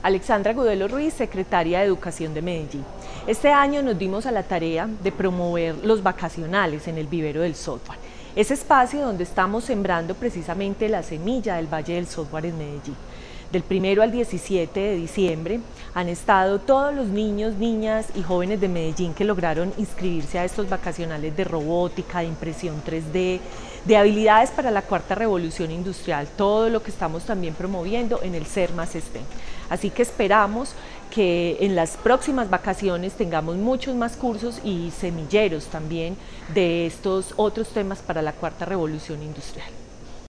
Alexandra Gudelo Ruiz, secretaria de Educación de Medellín. Este año nos dimos a la tarea de promover los vacacionales en el Vivero del Software, ese espacio donde estamos sembrando precisamente la semilla del Valle del Software en Medellín. Del 1 al 17 de diciembre han estado todos los niños, niñas y jóvenes de Medellín que lograron inscribirse a estos vacacionales de robótica, de impresión 3D, de habilidades para la cuarta revolución industrial, todo lo que estamos también promoviendo en el Ser+STEM. Así que esperamos que en las próximas vacaciones tengamos muchos más cursos y semilleros también de estos otros temas para la cuarta revolución industrial.